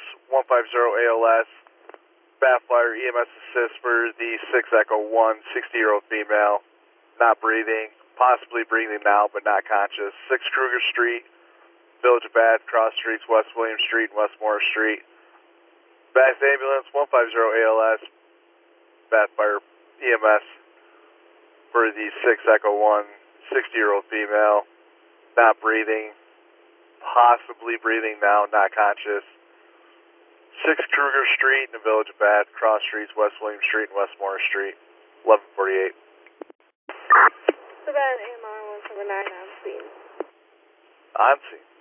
150 ALS, Bathfire EMS assist for the 6 Echo 1, 60-year-old female, not breathing, possibly breathing now but not conscious. 6 Kruger Street, Village of Bath, cross streets, West William Street and West Morris Street. Bath Ambulance, 150 ALS, Bathfire EMS for the 6 Echo 1, 60-year-old female, not breathing, possibly breathing now, not conscious. 6 Kruger Street in the Village of Bath, cross streets, West William Street and West Morris Street, 1148. Savannah AMR 179 on scene. On scene.